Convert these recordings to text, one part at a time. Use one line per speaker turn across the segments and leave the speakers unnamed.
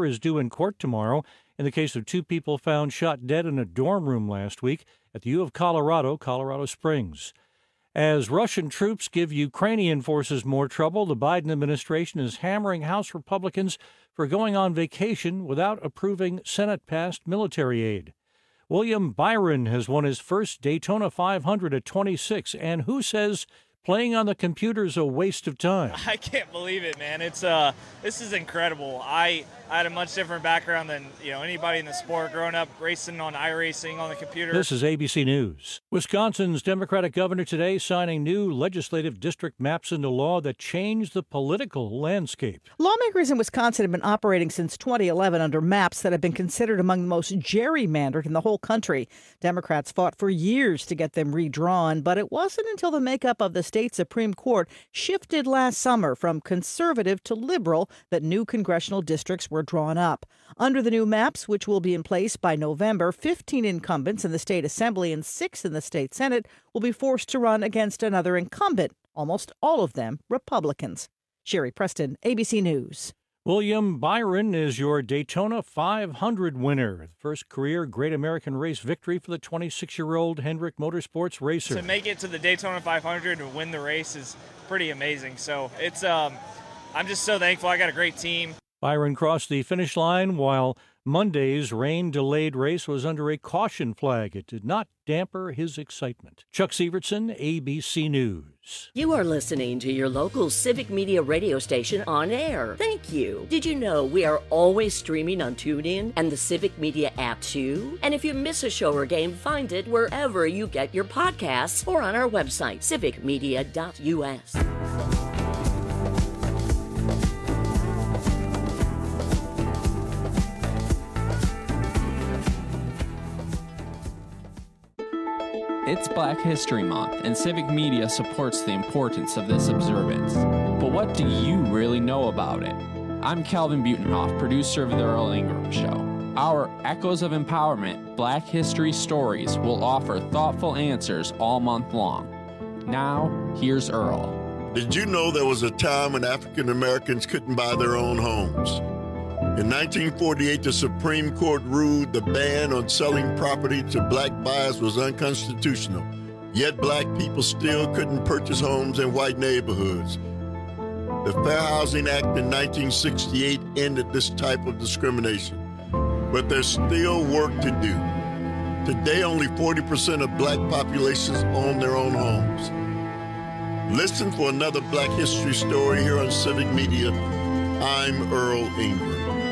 November is due in court tomorrow in the case of two people found shot dead in a dorm room last week at the U of Colorado, Colorado Springs. As Russian troops give Ukrainian forces more trouble, the Biden administration is hammering House Republicans for going on vacation without approving Senate-passed military aid. William Byron has won his first Daytona 500 at 26, and who says playing on the computer is a waste of time?
I can't believe it, man. This is incredible. I had a much different background than anybody in the sport. Growing up racing on iRacing on the computer.
This is ABC News. Wisconsin's Democratic governor today signing new legislative district maps into law that change the political landscape.
Lawmakers in Wisconsin have been operating since 2011 under maps that have been considered among the most gerrymandered in the whole country. Democrats fought for years to get them redrawn, but it wasn't until the makeup of the state Supreme Court shifted last summer from conservative to liberal that new congressional districts were drawn up. Under the new maps, which will be in place by November, 15 incumbents in the state assembly and 6 in the state senate will be forced to run against another incumbent, almost all of them Republicans. Sherry Preston, ABC News.
William Byron is your Daytona 500 winner, the first career Great American Race victory for the 26-year-old Hendrick Motorsports racer.
To make it to the Daytona 500 and win the race is pretty amazing. So it's I'm just so thankful. I got a great team.
Byron crossed the finish line while Monday's rain-delayed race was under a caution flag. It did not damper his excitement. Chuck Sievertson, ABC News.
You are listening to your local Civic Media radio station on air. Thank you. Did you know we are always streaming on TuneIn and the Civic Media app too? And if you miss a show or game, find it wherever you get your podcasts or on our website, civicmedia.us.
It's Black History Month, and Civic Media supports the importance of this observance. But what do you really know about it? I'm Calvin Butenhoff, producer of The Earl Ingram Show. Our Echoes of Empowerment Black History Stories will offer thoughtful answers all month long. Now, here's Earl.
Did you know there was a time when African Americans couldn't buy their own homes? In 1948, the Supreme Court ruled the ban on selling property to black buyers was unconstitutional, yet black people still couldn't purchase homes in white neighborhoods. The Fair Housing Act in 1968 ended this type of discrimination, but there's still work to do. Today, only 40% of black populations own their own homes. Listen for another Black History story here on Civic Media. I'm Earl Ingram.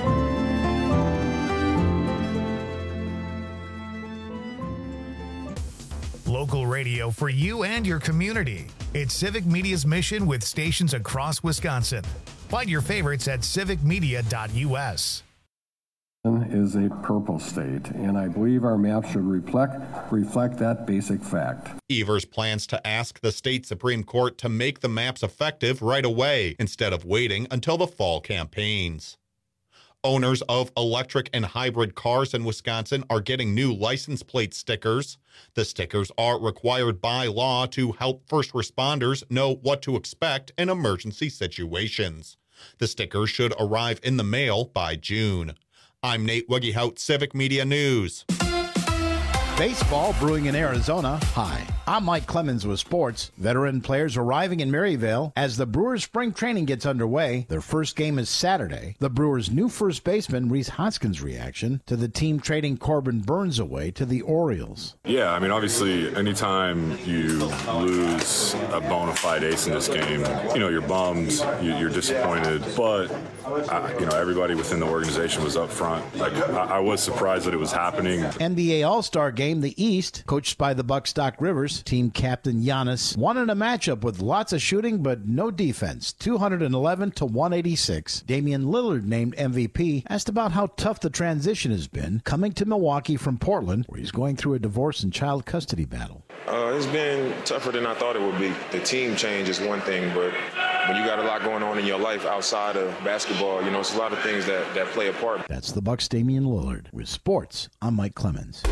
Local radio for you and your community. It's Civic Media's mission with stations across Wisconsin. Find your favorites at civicmedia.us.
Is a purple state, and I believe our map should reflect that basic fact.
Evers plans to ask the state Supreme Court to make the maps effective right away instead of waiting until the fall campaigns. Owners of electric and hybrid cars in Wisconsin are getting new license plate stickers. The stickers are required by law to help first responders know what to expect in emergency situations. The stickers should arrive in the mail by June. I'm Nate Weggehout, Civic Media News.
Baseball brewing in Arizona. Hi, I'm Mike Clemens with sports. Veteran players arriving in Maryville as the Brewers' spring training gets underway. Their first game is Saturday. The Brewers' new first baseman, Rhys Hoskins' reaction to the team trading Corbin Burns away to the Orioles.
Yeah, I mean, obviously, anytime you lose a bona fide ace in this game, you're bummed, you're disappointed, but everybody within the organization was up front. I was surprised that it was happening.
NBA All-Star game, the East, coached by the Bucks' Doc Rivers. Team captain Giannis won in a matchup with lots of shooting but no defense, 211 to 186. Damian Lillard, named MVP, asked about how tough the transition has been coming to Milwaukee from Portland, where he's going through a divorce and child custody battle.
It's been tougher than I thought it would be. The team change is one thing, but when you got a lot going on in your life outside of basketball, it's a lot of things that play a part.
That's the Bucks' Damian Lillard. With sports, I'm Mike Clemens.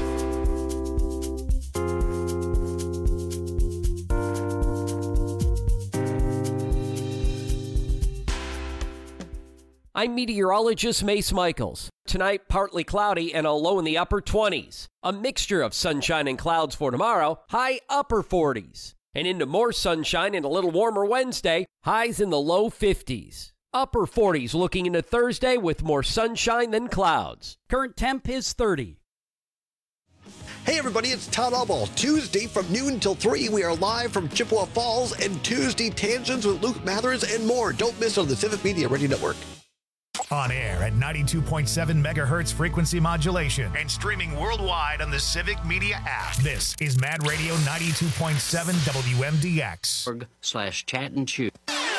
I'm meteorologist Mace Michaels. Tonight, partly cloudy and a low in the upper 20s. A mixture of sunshine and clouds for tomorrow, high upper 40s. And into more sunshine and a little warmer Wednesday, highs in the low 50s. Upper 40s looking into Thursday with more sunshine than clouds. Current temp is 30.
Hey everybody, it's Todd Albaugh. Tuesday from noon till 3, we are live from Chippewa Falls, and Tuesday Tangents with Luke Mathers and more. Don't miss on the Civic Media Radio Network.
On air at 92.7 megahertz frequency modulation and streaming worldwide on the Civic Media app. This is Mad Radio 92.7 WMDX.
/chat and choose.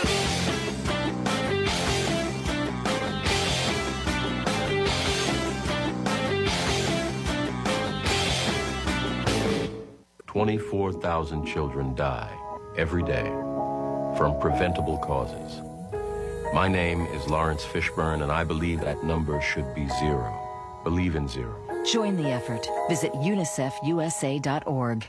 $24,000 children die every day from preventable causes. My name is Lawrence Fishburne, and I believe that number should be zero. Believe in zero.
Join the effort. Visit unicefusa.org.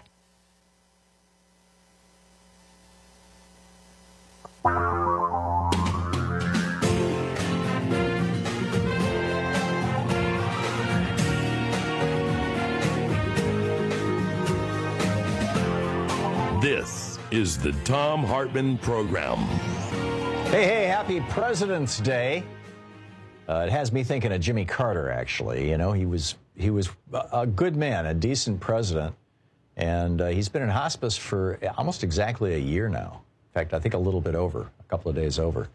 This is the Thom Hartmann Program.
Hey, happy President's Day. It has me thinking of Jimmy Carter, actually. You know, he was a good man, a decent president, and he's been in hospice for almost exactly a year now. In fact, I think a little bit over, a couple of days over.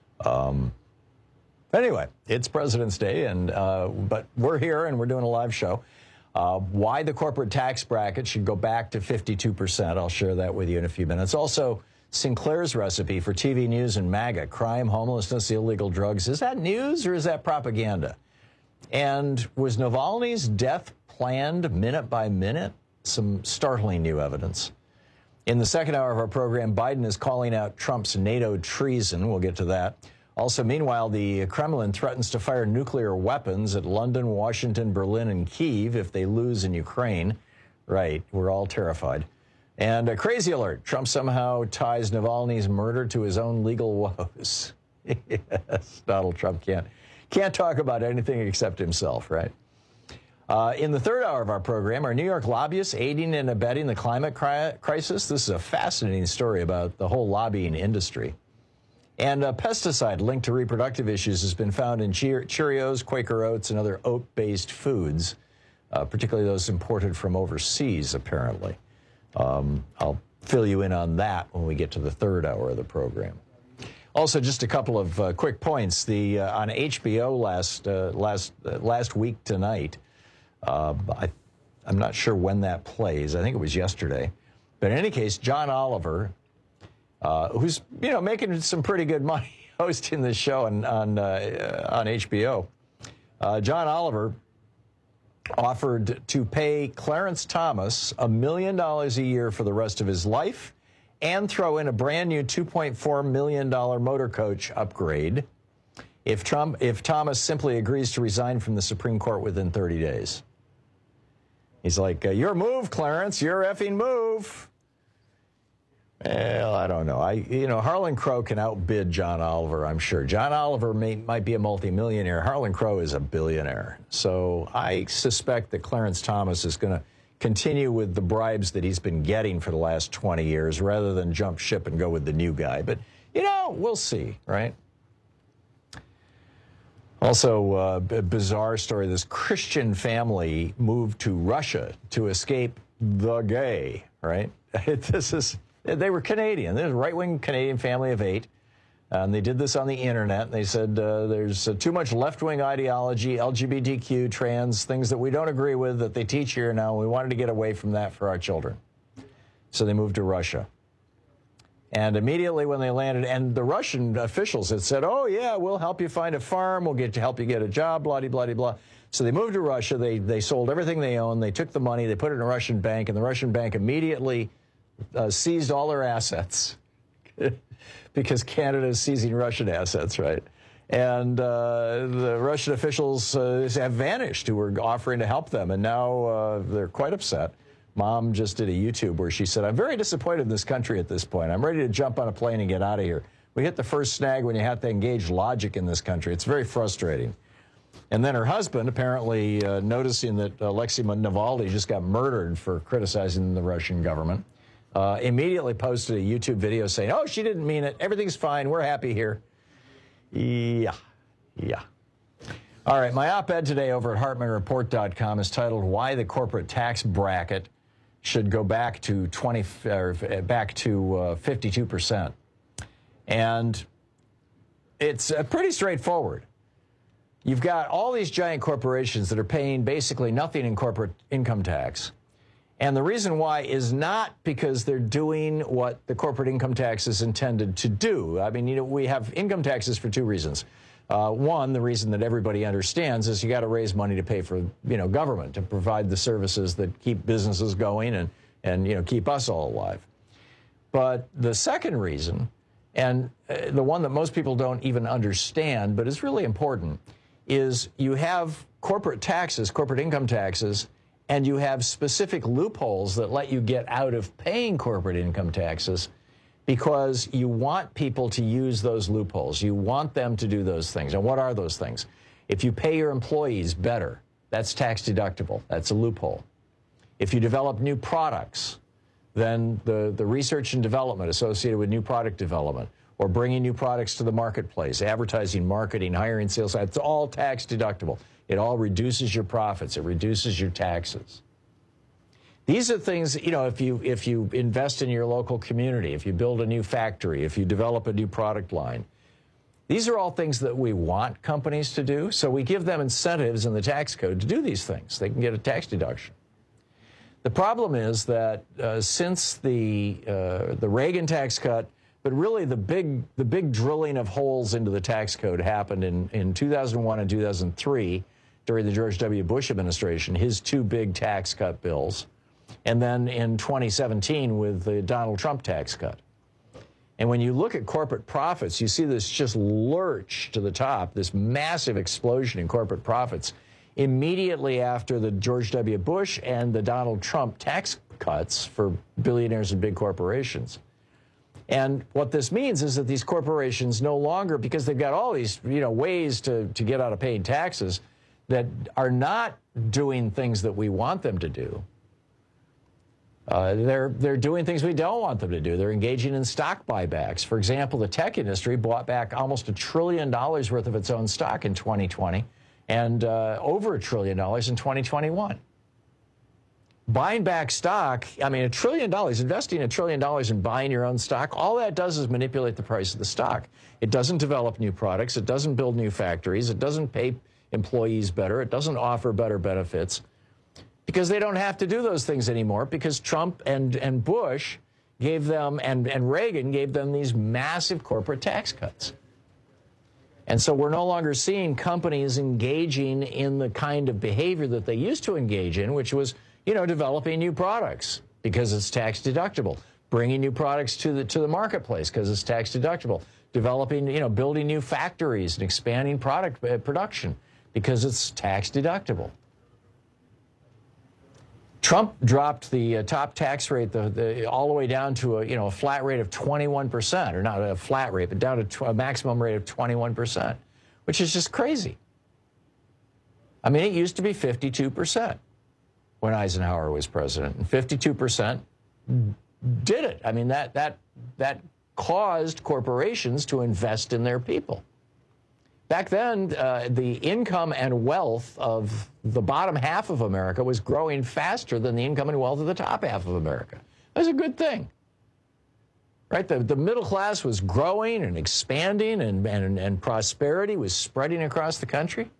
Anyway, it's President's Day, and but we're here and we're doing a live show. Why the corporate tax bracket should go back to 52%. I'll share that with you in a few minutes. Also, Sinclair's recipe for TV news and MAGA, crime, homelessness, illegal drugs. Is that news or is that propaganda? And was Navalny's death planned minute by minute? Some startling new evidence. In the second hour of our program, Biden is calling out Trump's NATO treason. We'll get to that. Also, meanwhile, the Kremlin threatens to fire nuclear weapons at London, Washington, Berlin, and Kyiv if they lose in Ukraine. Right, we're all terrified. And a crazy alert. Trump somehow ties Navalny's murder to his own legal woes. Yes, Donald Trump can't talk about anything except himself, right? In the third hour of our program, are New York lobbyists aiding and abetting the climate crisis? This is a fascinating story about the whole lobbying industry. And a pesticide linked to reproductive issues has been found in Cheerios, Quaker Oats, and other oat-based foods, particularly those imported from overseas, apparently. I'll fill you in on that when we get to the third hour of the program. Also, just a couple of quick points. On HBO last week tonight, I'm not sure when that plays. I think it was yesterday. But in any case, John Oliver, who's making some pretty good money hosting this show on HBO. John Oliver offered to pay Clarence Thomas $1 million a year for the rest of his life and throw in a brand new $2.4 million motor coach upgrade if Thomas simply agrees to resign from the Supreme Court within 30 days. He's like, your move, Clarence, your effing move. Well, I don't know. Harlan Crow can outbid John Oliver, I'm sure. John Oliver might be a multimillionaire. Harlan Crow is a billionaire. So I suspect that Clarence Thomas is going to continue with the bribes that he's been getting for the last 20 years rather than jump ship and go with the new guy. But, we'll see, right? Also, a bizarre story. This Christian family moved to Russia to escape the gay, right? They were Canadian. They're a right-wing Canadian family of 8. And they did this on the internet. And they said there's too much left-wing ideology, LGBTQ, trans, things that we don't agree with that they teach here now. We wanted to get away from that for our children. So they moved to Russia. And immediately when they landed, and the Russian officials had said, oh, yeah, we'll help you find a farm. We'll help you get a job, blah-de-blah-de-blah. So they moved to Russia. They sold everything they owned. They took the money. They put it in a Russian bank. And the Russian bank immediately seized all their assets because Canada is seizing Russian assets, right? And the Russian officials have vanished who were offering to help them, and now they're quite upset. Mom just did a YouTube where she said, I'm very disappointed in this country at this point. I'm ready to jump on a plane and get out of here. We hit the first snag when you have to engage logic in this country. It's very frustrating. And then her husband, apparently noticing that Alexei Navalny just got murdered for criticizing the Russian government, immediately posted a YouTube video saying, oh, she didn't mean it. Everything's fine. We're happy here. Yeah. All right, my op-ed today over at HartmanReport.com is titled "Why the Corporate Tax Bracket Should Go Back to 52%," and it's pretty straightforward. You've got all these giant corporations that are paying basically nothing in corporate income tax, and the reason why is not because they're doing what the corporate income tax is intended to do. I mean, we have income taxes for two reasons. One, the reason that everybody understands is you got to raise money to pay for, government, to provide the services that keep businesses going and keep us all alive. But the second reason, and the one that most people don't even understand, but is really important, is you have corporate taxes, corporate income taxes, and you have specific loopholes that let you get out of paying corporate income taxes because you want people to use those loopholes. You want them to do those things. And what are those things? If you pay your employees better, that's tax deductible. That's a loophole. If you develop new products, then the research and development associated with new product development or bringing new products to the marketplace, advertising, marketing, hiring, sales, it's all tax deductible. It all reduces your profits. It reduces your taxes. These are things, if you invest in your local community, if you build a new factory, if you develop a new product line, these are all things that we want companies to do. So we give them incentives in the tax code to do these things. They can get a tax deduction. The problem is that since the Reagan tax cut, but really the big drilling of holes into the tax code happened in 2001 and 2003 during the George W. Bush administration, his two big tax cut bills. And then in 2017 with the Donald Trump tax cut. And when you look at corporate profits, you see this just lurch to the top, this massive explosion in corporate profits immediately after the George W. Bush and the Donald Trump tax cuts for billionaires and big corporations. And what this means is that these corporations no longer, because they've got all these ways to get out of paying taxes that are not doing things that we want them to do. They're doing things we don't want them to do. They're engaging in stock buybacks. For example, the tech industry bought back almost $1 trillion worth of its own stock in 2020 and over $1 trillion in 2021. Buying back stock, I mean, $1 trillion, investing $1 trillion in buying your own stock, all that does is manipulate the price of the stock. It doesn't develop new products. It doesn't build new factories. It doesn't pay employees better. It doesn't offer better benefits. Because they don't have to do those things anymore because Trump and Bush gave them, and Reagan gave them these massive corporate tax cuts. And so we're no longer seeing companies engaging in the kind of behavior that they used to engage in, which was, developing new products because it's tax deductible, bringing new products to the marketplace because it's tax deductible, developing, building new factories and expanding product production because it's tax deductible. Trump dropped the top tax rate all the way down to a flat rate of 21%, or not a flat rate, but down to a maximum rate of 21%, which is just crazy. I mean, it used to be 52% when Eisenhower was president, and 52% did it. I mean, that caused corporations to invest in their people. Back then, the income and wealth of the bottom half of America was growing faster than the income and wealth of the top half of America. That was a good thing, right? The middle class was growing and expanding, and prosperity was spreading across the country.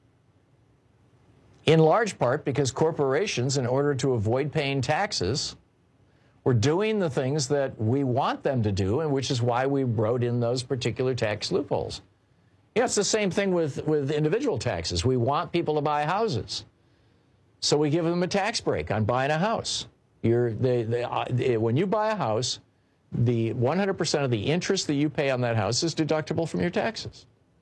In large part because corporations, in order to avoid paying taxes, were doing the things that we want them to do, and which is why we wrote in those particular tax loopholes. It's the same thing with individual taxes. We want people to buy houses, so we give them a tax break on buying a house. When you buy a house, the 100% of the interest that you pay on that house is deductible from your taxes.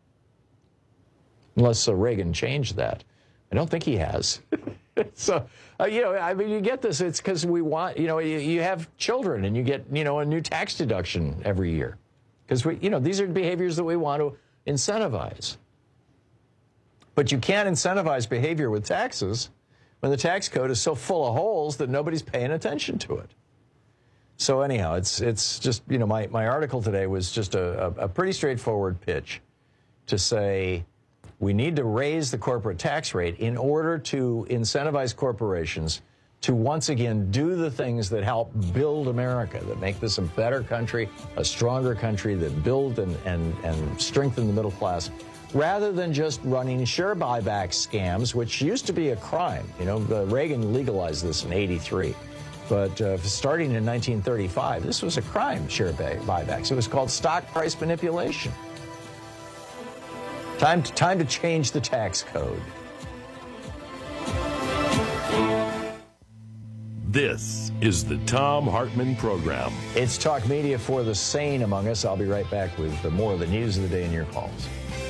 Unless Reagan changed that. I don't think he has. So, I mean, you get this. It's because we want, you have children and you get, a new tax deduction every year. because these are behaviors that we want to incentivize. But you can't incentivize behavior with taxes when the tax code is so full of holes that nobody's paying attention to it. So anyhow, it's just, my article today was just a pretty straightforward pitch to say we need to raise the corporate tax rate in order to incentivize corporations to once again do the things that help build America, that make this a better country, a stronger country, that build and strengthen the middle class, rather than just running share buyback scams, which used to be a crime. Reagan legalized this in '83. But starting in 1935, this was a crime, share buybacks. It was called stock price manipulation. Time to change the tax code.
This is the Thom Hartmann Program.
It's talk media for the sane among us. I'll be right back with more of the news of the day in your calls.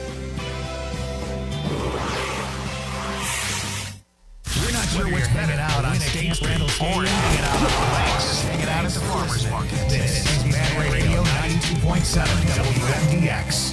We're not sure what's hanging out on State Randall Stadium, hanging out on the lakes, hanging out at the farmer's market. This is Mad Radio 92.7 WMDX.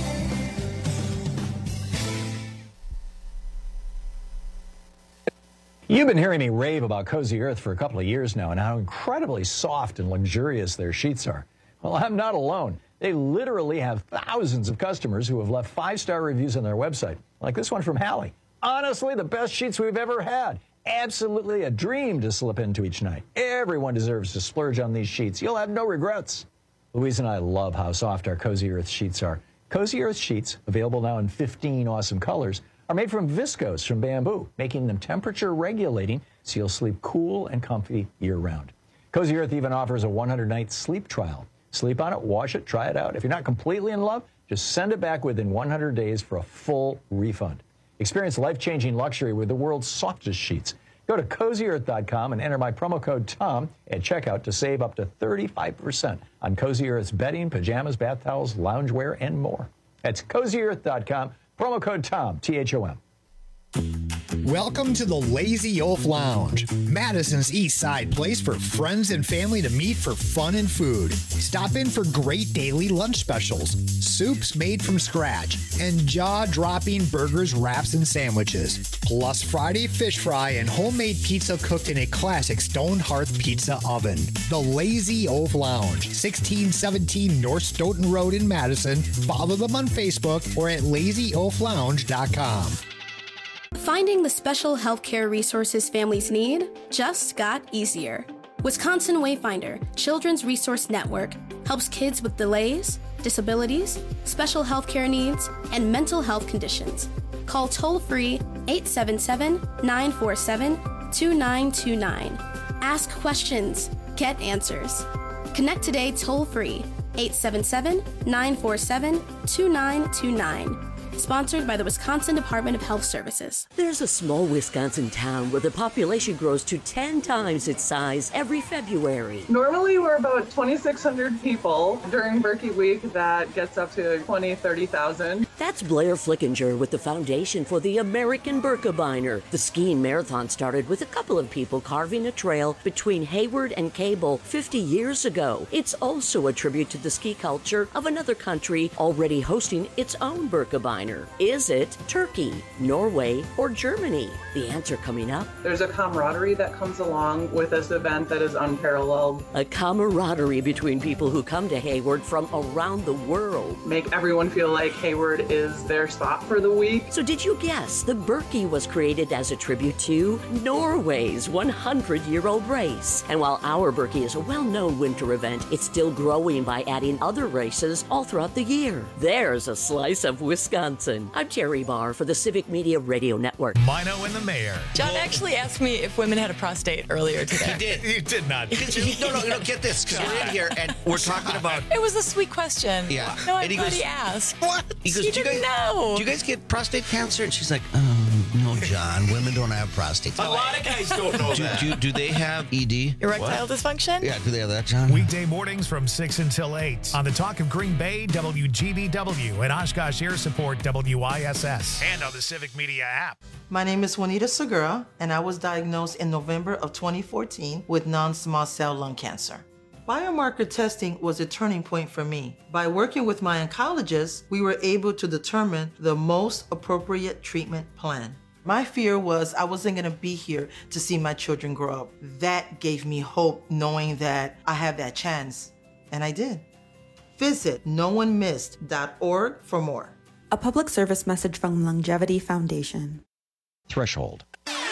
You've been hearing me rave about Cozy Earth for a couple of years now and how incredibly soft and luxurious their sheets are. Well, I'm not alone. They literally have thousands of customers who have left 5-star reviews on their website, like this one from Hallie. Honestly, the best sheets we've ever had. Absolutely a dream to slip into each night. Everyone deserves to splurge on these sheets. You'll have no regrets. Louise and I love how soft our Cozy Earth sheets are. Cozy Earth sheets, available now in 15 awesome colors, are made from viscose from bamboo, making them temperature regulating so you'll sleep cool and comfy year-round. Cozy Earth even offers a 100-night sleep trial. Sleep on it, wash it, try it out. If you're not completely in love, just send it back within 100 days for a full refund. Experience life-changing luxury with the world's softest sheets. Go to CozyEarth.com and enter my promo code TOM at checkout to save up to 35% on Cozy Earth's bedding, pajamas, bath towels, loungewear, and more. That's CozyEarth.com. Promo code TOM, T-H-O-M.
Welcome to the Lazy Oaf Lounge, Madison's East Side place for friends and family to meet for fun and food. Stop in for great daily lunch specials, soups made from scratch, and jaw-dropping burgers, wraps, and sandwiches. Plus Friday fish fry and homemade pizza cooked in a classic stone hearth pizza oven. The Lazy Oaf Lounge, 1617 North Stoughton Road in Madison. Follow them on Facebook or at lazyoaflounge.com.
Finding the special healthcare resources families need just got easier. Wisconsin Wayfinder Children's Resource Network helps kids with delays, disabilities, special healthcare needs, and mental health conditions. Call toll-free 877-947-2929. Ask questions, get answers. Connect today toll-free 877-947-2929. Sponsored by the Wisconsin Department of Health Services.
There's a small Wisconsin town where the population grows to 10 times its size every February.
Normally we're about 2,600 people. During Berkey Week, that gets up to 20,000, 30,000.
That's Blair Flickinger with the Foundation for the American Birkebeiner. The skiing marathon started with a couple of people carving a trail between Hayward and Cable 50 years ago. It's also a tribute to the ski culture of another country already hosting its own Birkebeiner. Is it Turkey, Norway, or Germany? The answer coming up.
There's a camaraderie that comes along with this event that is unparalleled.
A camaraderie between people who come to Hayward from around the world.
Make everyone feel like Hayward is their spot for the week.
So did you guess the Berkey was created as a tribute to Norway's 100-year-old race? And while our Berkey is a well-known winter event, it's still growing by adding other races all throughout the year. There's a slice of Wisconsin. I'm Terry Barr for the Civic Media Radio Network.
Mino and the Mayor.
John actually asked me if women had a prostate earlier today.
He did.
You did not.
No, get this, because we're in here and we're talking about...
It was a sweet question.
Yeah.
No, I'm glad he asked.
What? He goes,
do you
guys get prostate cancer? And she's like, oh, no, John. Women don't have prostate.
A lot of guys don't know
that. Do they have ED?
Erectile dysfunction?
Yeah, do they have that, John?
Weekday mornings from 6 until 8 on the Talk of Green Bay, WGBW, and Oshkosh Air Support, WISS, and on the Civic Media app.
My name is Juanita Segura, and I was diagnosed in November of 2014 with non-small cell lung cancer.
Biomarker testing was a turning point for me. By working with my oncologist, we were able to determine the most appropriate treatment plan. My fear was I wasn't going to be here to see my children grow up. That gave me hope, knowing that I have that chance. And I did. Visit noonemissed.org for more.
A public service message from Longevity Foundation.
Threshold.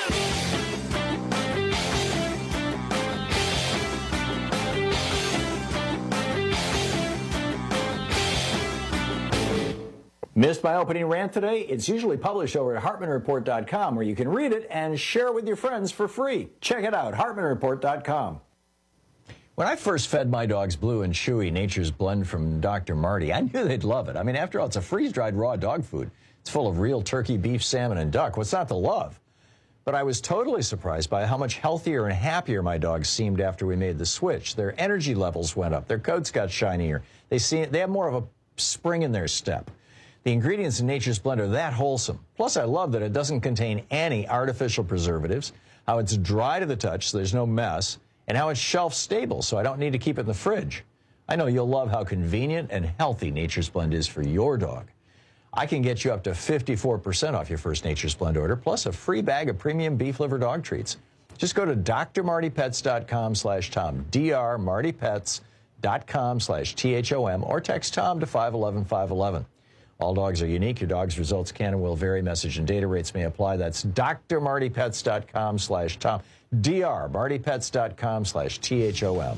Missed my opening rant today? It's usually published over at HartmanReport.com, where you can read it and share it with your friends for free. Check it out, HartmanReport.com. When I first fed my dogs Blue and Chewy Nature's Blend from Dr. Marty, I knew they'd love it. I mean, after all, it's a freeze-dried raw dog food. It's full of real turkey, beef, salmon, and duck. What's not to love? But I was totally surprised by how much healthier and happier my dogs seemed after we made the switch. Their energy levels went up. Their coats got shinier. They have more of a spring in their step. The ingredients in Nature's Blend are that wholesome. Plus, I love that it doesn't contain any artificial preservatives, how it's dry to the touch so there's no mess, and how it's shelf stable so I don't need to keep it in the fridge. I know you'll love how convenient and healthy Nature's Blend is for your dog. I can get you up to 54% off your first Nature's Blend order, plus a free bag of premium beef liver dog treats. Just go to drmartypets.com/Tom, drmartypets.com/THOM, or text Tom to 511-511. All dogs are unique. Your dog's results can and will vary. Message and data rates may apply. That's drmartypets.com/Tom, drmartypets.com/THOM.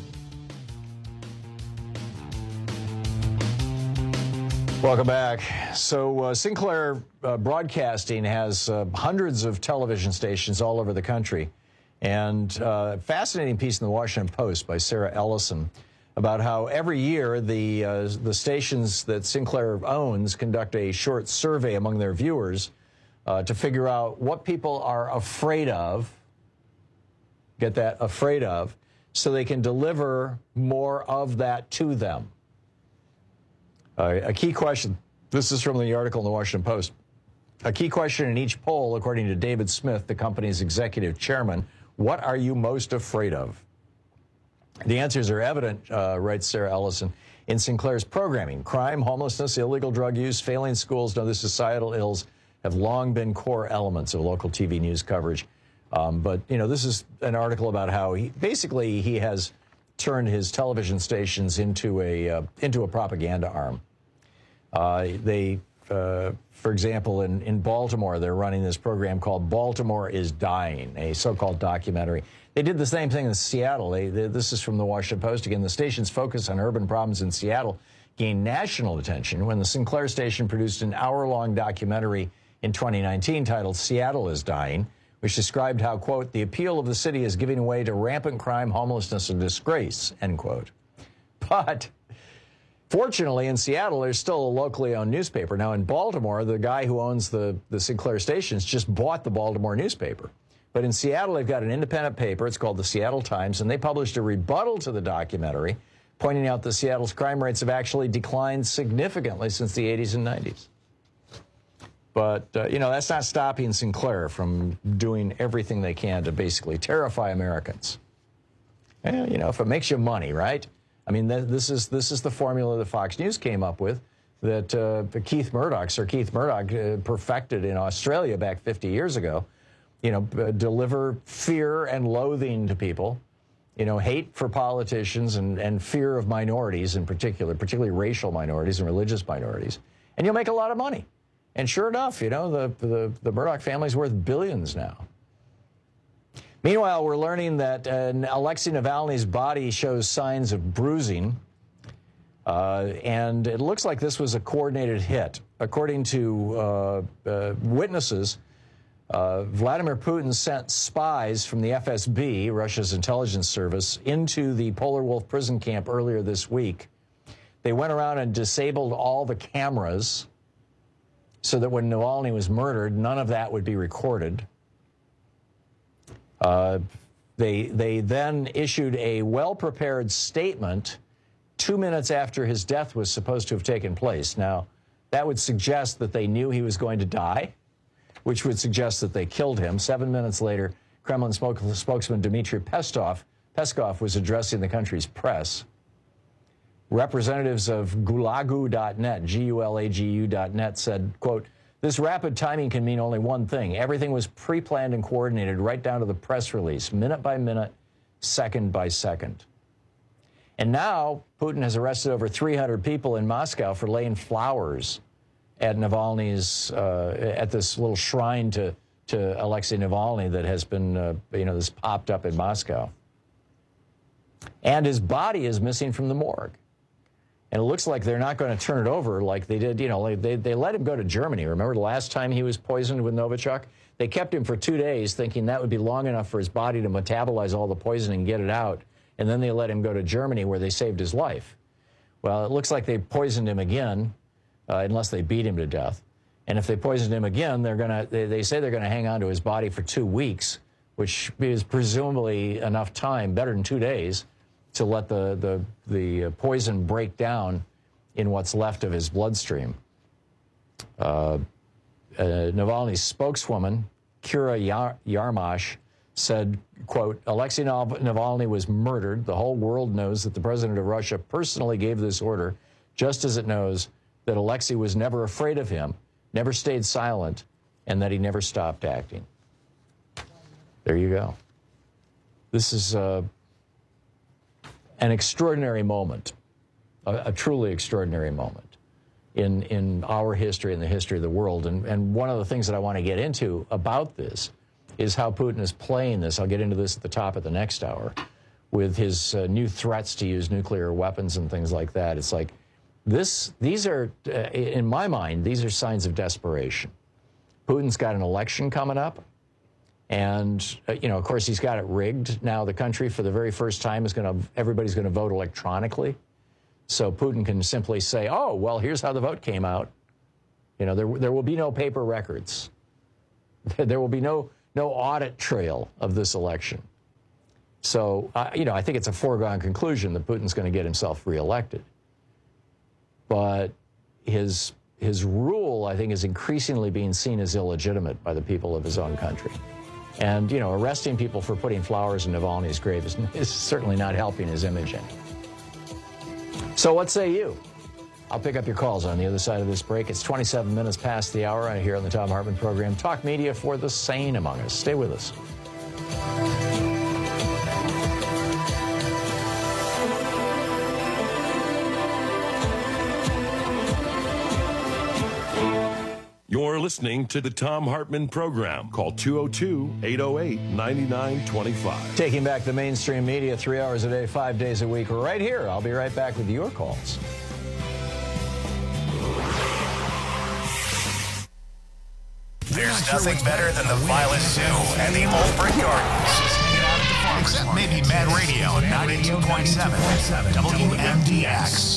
Welcome back. So Sinclair Broadcasting has hundreds of television stations all over the country. And a fascinating piece in the Washington Post by Sarah Ellison about how every year the stations that Sinclair owns conduct a short survey among their viewers to figure out what people are afraid of, get that, afraid of, so they can deliver more of that to them. A key question, this is from the article in the Washington Post, a key question in each poll, according to David Smith, the company's executive chairman, what are you most afraid of? The answers are evident, writes Sarah Ellison, in Sinclair's programming. Crime, homelessness, illegal drug use, failing schools, and other societal ills have long been core elements of local TV news coverage. But, you know, this is an article about how he has turned his television stations into a propaganda arm. For example, in Baltimore, they're running this program called Baltimore is Dying, a so-called documentary. They did the same thing in Seattle. This is from the Washington Post. Again, the station's focus on urban problems in Seattle gained national attention when the Sinclair station produced an hour-long documentary in 2019 titled Seattle is Dying, which described how, quote, the appeal of the city is giving way to rampant crime, homelessness, and disgrace, end quote. But fortunately, in Seattle, there's still a locally owned newspaper. Now, in Baltimore, the guy who owns the Sinclair stations just bought the Baltimore newspaper. But in Seattle, they've got an independent paper. It's called the Seattle Times, and they published a rebuttal to the documentary, pointing out that Seattle's crime rates have actually declined significantly since the 80s and 90s. But, you know, that's not stopping Sinclair from doing everything they can to basically terrify Americans. And, you know, if it makes you money, right? I mean, this is the formula that Fox News came up with that Sir Keith Murdoch perfected in Australia back 50 years ago. You know, deliver fear and loathing to people, you know, hate for politicians and fear of minorities in particular, particularly racial minorities and religious minorities, and you'll make a lot of money. And sure enough, you know, the Murdoch family's worth billions now. Meanwhile, we're learning that Alexei Navalny's body shows signs of bruising, and it looks like this was a coordinated hit. According to witnesses, Vladimir Putin sent spies from the FSB, Russia's intelligence service, into the Polar Wolf prison camp earlier this week. They went around and disabled all the cameras so that when Navalny was murdered, none of that would be recorded. They then issued a well-prepared statement 2 minutes after his death was supposed to have taken place. Now, that would suggest that they knew he was going to die, which would suggest that they killed him. 7 minutes later, Kremlin spokesman Dmitry Peskov Peskov was addressing the country's press. Representatives of Gulagu.net, Gulagu.net, said, quote, "This rapid timing can mean only one thing. Everything was pre-planned and coordinated right down to the press release, minute by minute, second by second." And now Putin has arrested over 300 people in Moscow for laying flowers at Navalny's, at this little shrine to Alexei Navalny that has been, this popped up in Moscow. And his body is missing from the morgue. And it looks like they're not going to turn it over like they did, they let him go to Germany. Remember the last time he was poisoned with Novichok? They kept him for 2 days thinking that would be long enough for his body to metabolize all the poison and get it out. And then they let him go to Germany where they saved his life. Well, it looks like they poisoned him again, unless they beat him to death. And if they poisoned him again, they say they're going to hang on to his body for 2 weeks, which is presumably enough time, better than 2 days, to let the poison break down in what's left of his bloodstream. Navalny's spokeswoman, Kira Yarmash, said, quote, "Alexei Navalny was murdered. The whole world knows that the president of Russia personally gave this order, just as it knows that Alexei was never afraid of him, never stayed silent, and that he never stopped acting." There you go. This is an extraordinary moment, a truly extraordinary moment in our history and the history of the world. And one of the things that I want to get into about this is how Putin is playing this. I'll get into this at the top of the next hour with his new threats to use nuclear weapons and things like that. It's like these are, in my mind, these are signs of desperation. Putin's got an election coming up. And, of course, he's got it rigged. Now the country, for the very first time, everybody's going to vote electronically. So Putin can simply say, oh, well, here's how the vote came out. There will be no paper records. There will be no audit trail of this election. So, I think it's a foregone conclusion that Putin's going to get himself reelected. But his rule, I think, is increasingly being seen as illegitimate by the people of his own country. And, arresting people for putting flowers in Navalny's grave is certainly not helping his image any. So what say you? I'll pick up your calls on the other side of this break. It's 27 minutes past the hour here on the Thom Hartmann program. Talk media for the sane among us. Stay with us.
You're listening to the Thom Hartmann program. Call 202-808-9925.
Taking back the mainstream media 3 hours a day, 5 days a week, right here. I'll be right back with your calls.
There's nothing better than the Violet Zoo and the Old Brick Gardens. Except maybe Mad Radio 92.7 WMDX.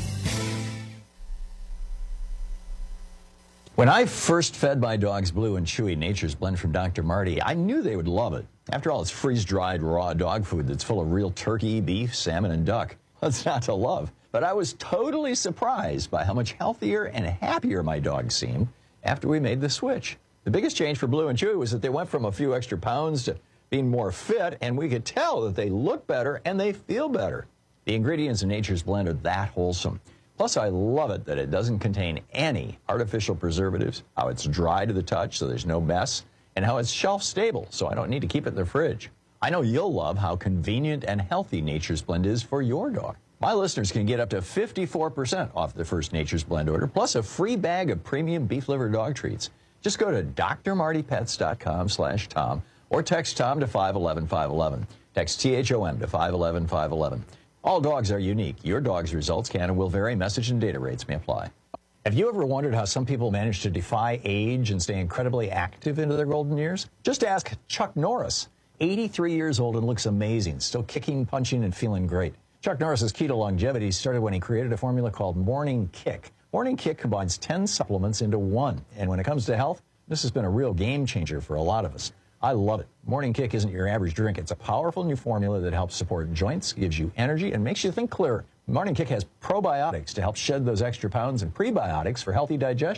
When I first fed my dogs Blue and Chewy Nature's Blend from Dr. Marty, I knew they would love it. After all, it's freeze-dried raw dog food that's full of real turkey, beef, salmon, and duck. What's not to love? But I was totally surprised by how much healthier and happier my dogs seemed after we made the switch. The biggest change for Blue and Chewy was that they went from a few extra pounds to being more fit, and we could tell that they look better and they feel better. The ingredients in Nature's Blend are that wholesome. Plus, I love it that it doesn't contain any artificial preservatives, how it's dry to the touch so there's no mess, and how it's shelf stable so I don't need to keep it in the fridge. I know you'll love how convenient and healthy Nature's Blend is for your dog. My listeners can get up to 54% off their first Nature's Blend order, plus a free bag of premium beef liver dog treats. Just go to drmartypets.com/Tom or text Tom to 511-511. Text THOM to 511-511. All dogs are unique. Your dog's results can and will vary. Message and data rates may apply. Have you ever wondered how some people manage to defy age and stay incredibly active into their golden years? Just ask Chuck Norris. 83 years old and looks amazing, still kicking, punching, and feeling great. Chuck Norris's key to longevity started when he created a formula called Morning Kick. Morning Kick combines 10 supplements into one. And when it comes to health, this has been a real game changer for a lot of us. I love it. Morning Kick isn't your average drink. It's a powerful new formula that helps support joints, gives you energy, and makes you think clearer. Morning Kick has probiotics to help shed those extra pounds and prebiotics for healthy digestion.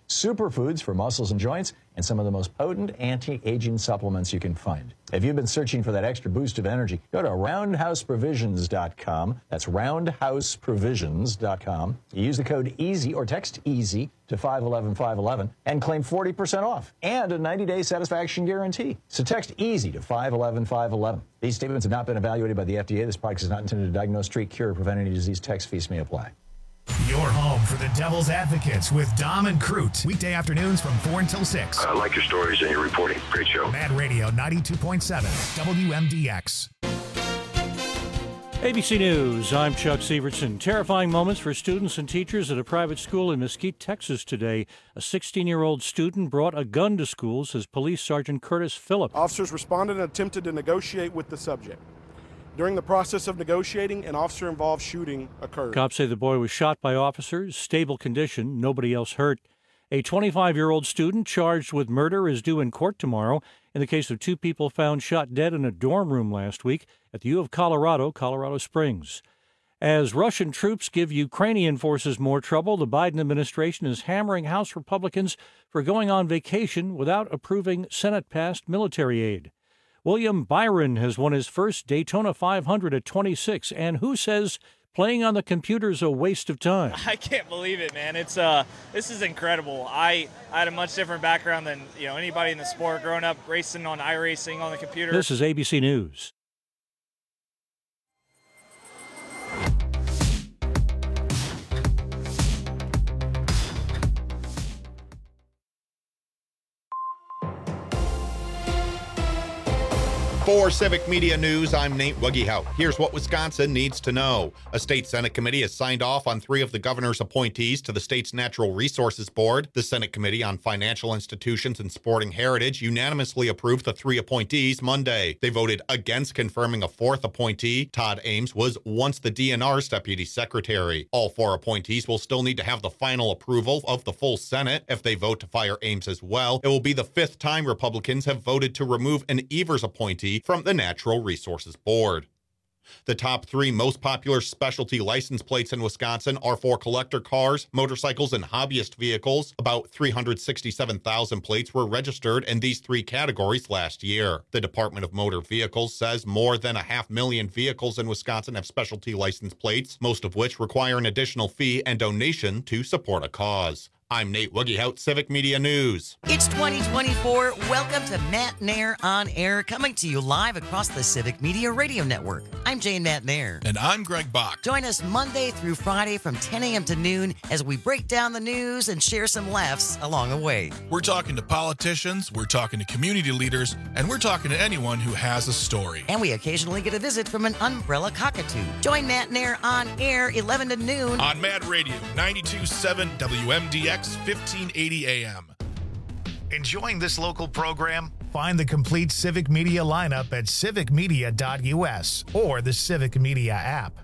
superfoods for muscles and joints, and some of the most potent anti-aging supplements you can find. If you've been searching for that extra boost of energy, go to roundhouseprovisions.com. That's roundhouseprovisions.com. You use the code EASY or text EASY to 511-511 and claim 40% off and a 90-day satisfaction guarantee. So text EASY to 511-511. These statements have not been evaluated by the FDA. This product is not intended to diagnose, treat, cure, or prevent any disease. Text fees may apply.
Your home for the Devil's Advocates with Dom and Crute. Weekday afternoons from 4 until 6.
I like your stories and your reporting. Great show.
Mad Radio 92.7 WMDX.
ABC News, I'm Chuck Severson. Terrifying moments for students and teachers at a private school in Mesquite, Texas today. A 16-year-old student brought a gun to school, says Police Sergeant Curtis Phillip.
Officers responded and attempted to negotiate with the subject. During the process of negotiating, an officer-involved shooting occurred.
Cops say the boy was shot by officers, stable condition, nobody else hurt. A 25-year-old student charged with murder is due in court tomorrow in the case of two people found shot dead in a dorm room last week at the U of Colorado, Colorado Springs. As Russian troops give Ukrainian forces more trouble, the Biden administration is hammering House Republicans for going on vacation without approving Senate-passed military aid. William Byron has won his first Daytona 500 at 26, and who says playing on the computer is a waste of time?
I can't believe it, man. This is incredible. I had a much different background than anybody in the sport. Growing up racing on iRacing on the computer.
This is ABC News.
For Civic Media News, I'm Nate Wuggehout. Here's what Wisconsin needs to know. A state Senate committee has signed off on 3 of the governor's appointees to the state's Natural Resources Board. The Senate Committee on Financial Institutions and Sporting Heritage unanimously approved the 3 appointees Monday. They voted against confirming a 4th appointee. Todd Ames was once the DNR's deputy secretary. All 4 appointees will still need to have the final approval of the full Senate. If they vote to fire Ames as well, it will be the 5th time Republicans have voted to remove an Evers appointee from the Natural Resources Board. The top 3 most popular specialty license plates in Wisconsin are for collector cars, motorcycles, and hobbyist vehicles. About 367,000 plates were registered in these 3 categories last year. The Department of Motor Vehicles says more than 500,000 vehicles in Wisconsin have specialty license plates, most of which require an additional fee and donation to support a cause. I'm Nate Wuggehout, Civic Media News.
It's 2024. Welcome to Matt Nair On Air, coming to you live across the Civic Media Radio Network. I'm Jane Matt Nair.
And I'm Greg Bach.
Join us Monday through Friday from 10 a.m. to noon as we break down the news and share some laughs along the way.
We're talking to politicians, we're talking to community leaders, and we're talking to anyone who has a story.
And we occasionally get a visit from an umbrella cockatoo. Join Matt Nair On Air, 11 to noon.
On Mad Radio, 92.7 WMDX. 1580 AM.
Enjoying this local program? Find the complete Civic Media lineup at civicmedia.us or the Civic Media app.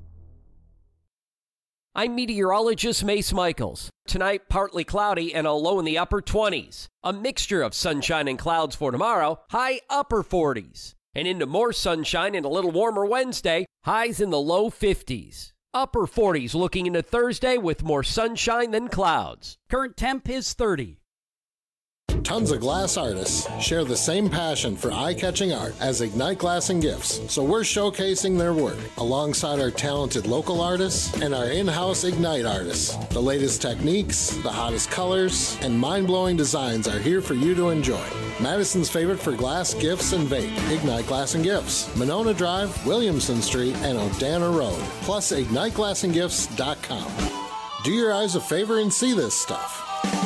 I'm meteorologist Mace Michaels. Tonight, partly cloudy and a low in the upper 20s. A mixture of sunshine and clouds for tomorrow, high upper 40s. And into more sunshine and a little warmer Wednesday, highs in the low 50s. Upper 40s looking into Thursday with more sunshine than clouds. Current temp is 30.
Tons of glass artists share the same passion for eye-catching art as Ignite Glass and Gifts, so we're showcasing their work alongside our talented local artists and our in-house Ignite artists. The latest techniques, the hottest colors, and mind-blowing designs are here for you to enjoy. Madison's favorite for glass, gifts, and vape, Ignite Glass and Gifts, Monona Drive, Williamson Street, and O'Dana Road, plus IgniteGlassandGifts.com. Do your eyes a favor and see this stuff.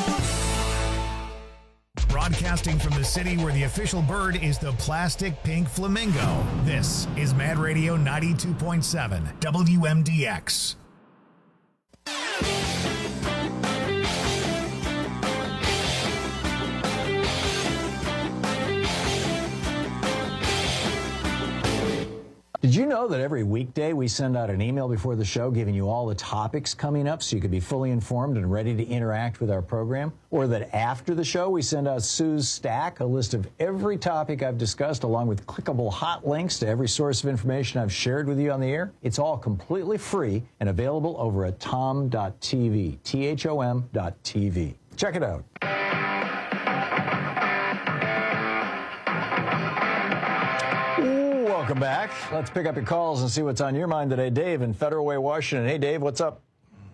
Broadcasting from the city where the official bird is the plastic pink flamingo, this is Mad Radio 92.7 WMDX.
Did you know that every weekday we send out an email before the show giving you all the topics coming up so you can be fully informed and ready to interact with our program? Or that after the show we send out Sue's Stack, a list of every topic I've discussed along with clickable hot links to every source of information I've shared with you on the air? It's all completely free and available over at tom.tv, THOM.tv. Check it out. Welcome back. Let's pick up your calls and see what's on your mind today. Dave in Federal Way, Washington. Hey, Dave, what's up?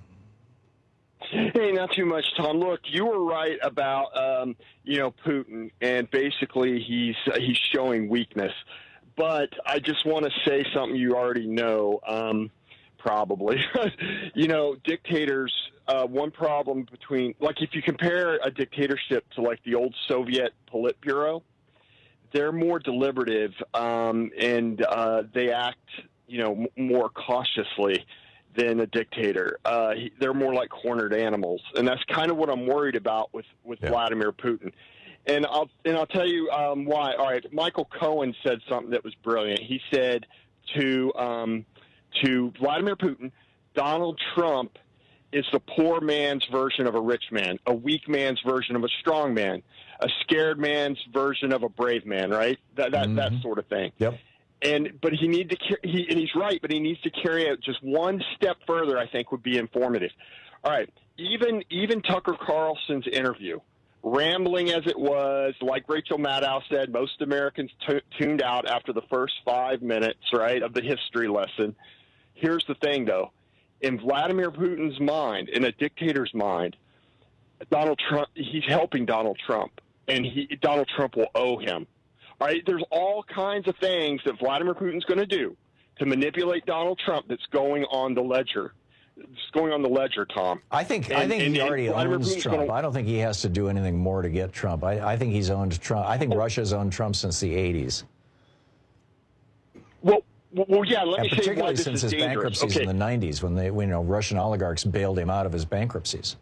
Hey, not too much, Tom. Look, you were right about Putin, and basically he's showing weakness. But I just want to say something you already know, probably. Dictators. One problem between, like, if you compare a dictatorship to like the old Soviet Politburo, they're more deliberative and they act, more cautiously than a dictator. They're more like cornered animals, and that's kind of what I'm worried about with Vladimir Putin. And I'll tell you why. All right, Michael Cohen said something that was brilliant. He said to Vladimir Putin, Donald Trump is the poor man's version of a rich man, a weak man's version of a strong man, a scared man's version of a brave man, right? That sort of thing.
Yep.
But he needs to, and he's right, but he needs to carry out just one step further, I think, would be informative. All right, even Tucker Carlson's interview, rambling as it was, like Rachel Maddow said, most Americans tuned out after the first 5 minutes, right, of the history lesson. Here's the thing, though. In Vladimir Putin's mind, in a dictator's mind, Donald Trump, he's helping Donald Trump, and Donald Trump will owe him. All right, there's all kinds of things that Vladimir Putin's going to do to manipulate Donald Trump that's going on the ledger. It's going on the ledger, Tom.
I think he already owns Trump. I don't think he has to do anything more to get Trump. I think he's owned Trump. I think Russia's owned Trump since the 80s.
Well, yeah, let me say why
particularly
this
since
is
his
dangerous.
bankruptcies in the 90s when Russian oligarchs bailed him out of his bankruptcies.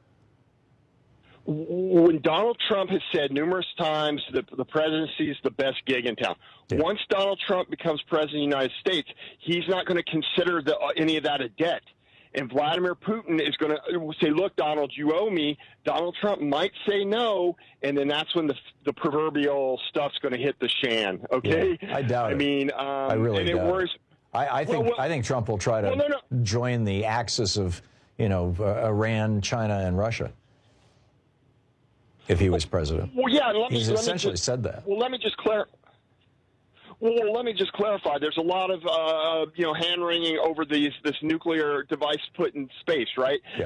When Donald Trump has said numerous times that the presidency is the best gig in town, once Donald Trump becomes president of the United States, he's not going to consider any of that a debt. And Vladimir Putin is going to say, look, Donald, you owe me. Donald Trump might say no, and then that's when the proverbial stuff's going to hit the shan, okay?
Yeah, I doubt it.
I mean,
I really doubt
worries.
I think Trump will try to join the axis of, Iran, China, and Russia if he was president.
Well, yeah,
he's essentially said that.
Well, let me just clarify. Well, let me just clarify. There's a lot of, hand-wringing over this nuclear device put in space, right?
Yeah.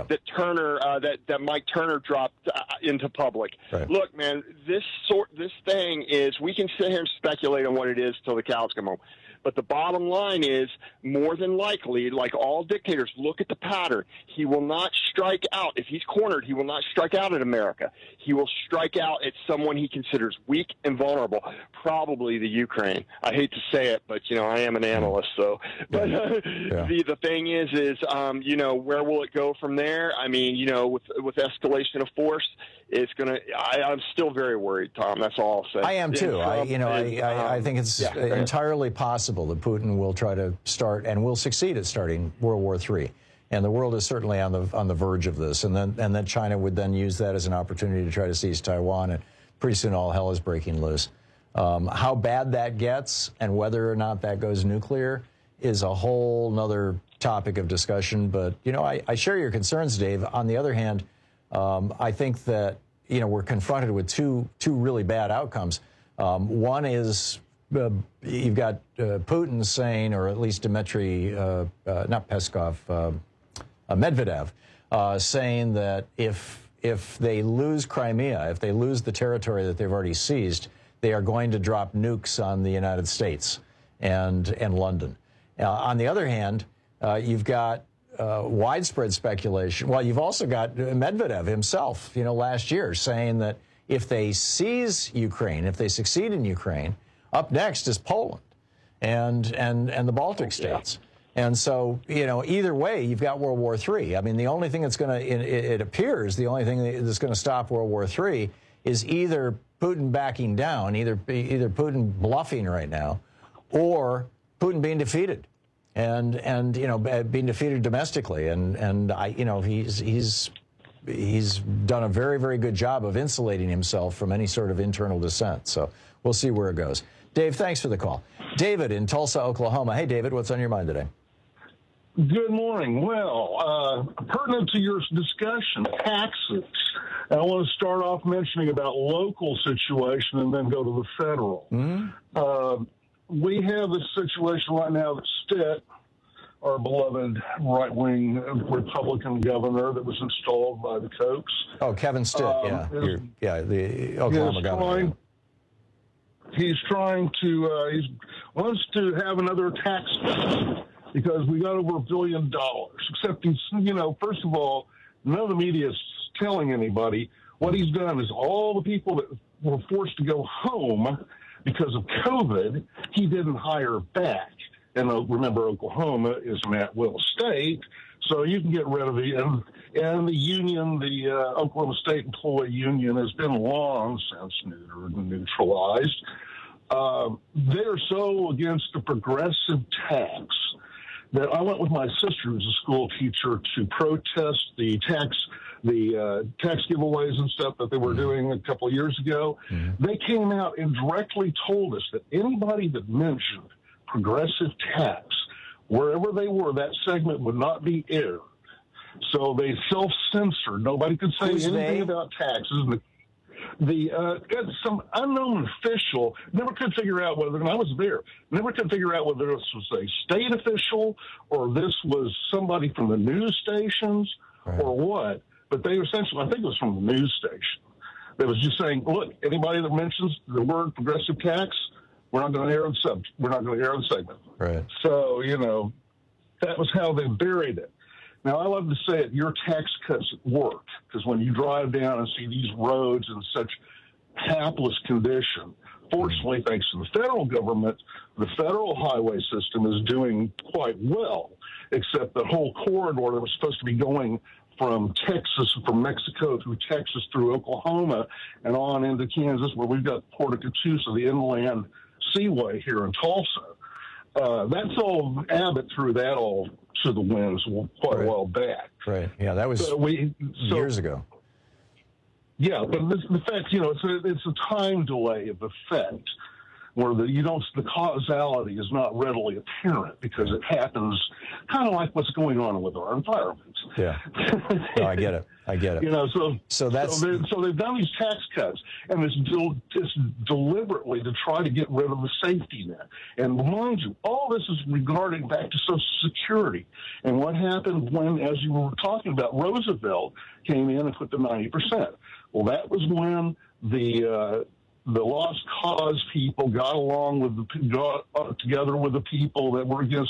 That Mike Turner dropped into public.
Right.
Look, man, this thing is, we can sit here and speculate on what it is till the cows come home. But the bottom line is, more than likely, like all dictators, look at the pattern. He will not strike out. If he's cornered, he will not strike out at America. He will strike out at someone he considers weak and vulnerable, probably the Ukraine. I hate to say it, but, I am an analyst, so. But the thing is, where will it go from there? I mean, with escalation of force, it's going to – I'm still very worried, Tom. That's all I'll say.
I am, too. I think it's entirely possible that Putin will try to start and will succeed at starting World War III. And the world is certainly on the verge of this. And then China would then use that as an opportunity to try to seize Taiwan. And pretty soon all hell is breaking loose. How bad that gets and whether or not that goes nuclear is a whole nother topic of discussion. But, I share your concerns, Dave. On the other hand, I think that, we're confronted with two really bad outcomes. One is you've got Putin saying, or at least Dmitry, not Peskov, Medvedev, saying that if they lose Crimea, if they lose the territory that they've already seized, they are going to drop nukes on the United States and London. On the other hand, you've got widespread speculation. Well, you've also got Medvedev himself, last year saying that if they seize Ukraine, if they succeed in Ukraine, up next is Poland and the Baltic states. And so, either way, you've got World War III. I mean, the only thing that's going to, it appears, the only thing that's going to stop World War III is either Putin backing down, either Putin bluffing right now, or Putin being defeated. And being defeated domestically, and he's done a very, very good job of insulating himself from any sort of internal dissent. So we'll see where it goes. Dave, thanks for the call. David in Tulsa, Oklahoma. Hey, David, what's on your mind today?
Good morning. Well, pertinent to your discussion, taxes. And I want to start off mentioning about local situation and then go to the federal. We have this situation right now that Stitt, our beloved right-wing Republican governor that was installed by the Kochs.
Oh, Kevin Stitt, the Oklahoma governor.
He's trying to, he wants to have another tax cut because we got over $1 billion. Except he's, first of all, none of the media is telling anybody. What he's done is all the people that were forced to go home because of COVID, he didn't hire back. And remember, Oklahoma is an at-will state, so you can get rid of it. And the union, the Oklahoma State Employee Union, has been long since neutered and neutralized. They're so against the progressive tax that I went with my sister, who's a school teacher, to protest the tax giveaways and stuff that they were doing a couple of years ago. They came out and directly told us that anybody that mentioned progressive tax, wherever they were, that segment would not be aired. So they self-censored. Nobody could say anything about taxes. Some unknown official never could figure out whether, and I was there, never could figure out whether this was a state official or this was somebody from the news stations or what. But they essentially, I think it was from the news station. They was just saying, look, anybody that mentions the word progressive tax, we're not going to air the subject. We're not going to air the segment.
Right.
So, that was how they buried it. Now, I love to say it, your tax cuts work, because when you drive down and see these roads in such hapless condition, fortunately, thanks to the federal government, the federal highway system is doing quite well, except the whole corridor that was supposed to be going from Texas, from Mexico through Texas, through Oklahoma, and on into Kansas, where we've got Port of Catoosa, the inland seaway here in Tulsa. That's all, Abbott threw that all to the winds quite a while back.
Right. Yeah, that was years ago.
Yeah, but the fact, it's a time delay of effect where the causality is not readily apparent because it happens kind of like what's going on with our environment.
Yeah. No, I get it. So they've done these tax cuts, and it's deliberately to try to get rid of the safety net. And mind you, all this is regarding back to Social Security and what happened when, as you were talking about, Roosevelt came in and put the 90%. Well, that was when the Lost Cause people got along with together with the people that were against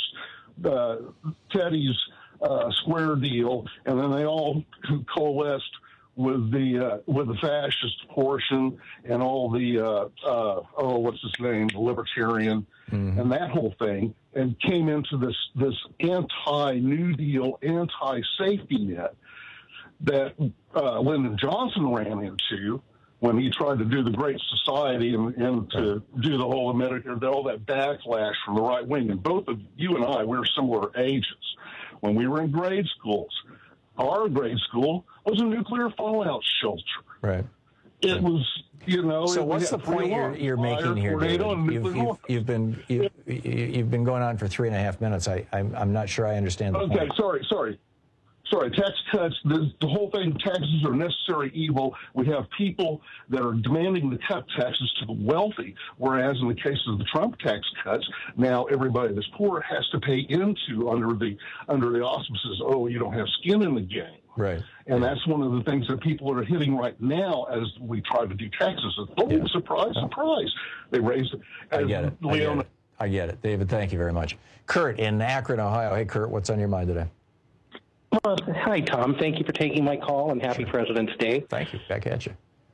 Teddy's square deal, and then they all coalesced with the fascist portion and all the what's his name, the libertarian, and that whole thing, and came into this anti-New Deal, anti-safety net that Lyndon Johnson ran into when he tried to do the Great Society and to do the whole Medicare, all that backlash from the right wing. And both of you and I, we're similar ages. When we were in grade schools, our grade school was a nuclear fallout shelter. Right.
It was,
So what's the point you're making here, David? You've been going on for 3.5 minutes. I'm not sure I understand the point.
Okay, sorry, tax cuts, the whole thing, taxes are necessary evil. We have people that are demanding to cut taxes to the wealthy, whereas in the case of the Trump tax cuts, now everybody that's poor has to pay into under the auspices, you don't have skin in the game.
Right.
And that's one of the things that people are hitting right now as we try to do taxes. Surprise, surprise. They raised it.
I get it. David, thank you very much. Kurt in Akron, Ohio. Hey, Kurt, what's on your mind today?
Hi, Tom. Thank you for taking my call, and happy President's Day.
Thank you. Back at you.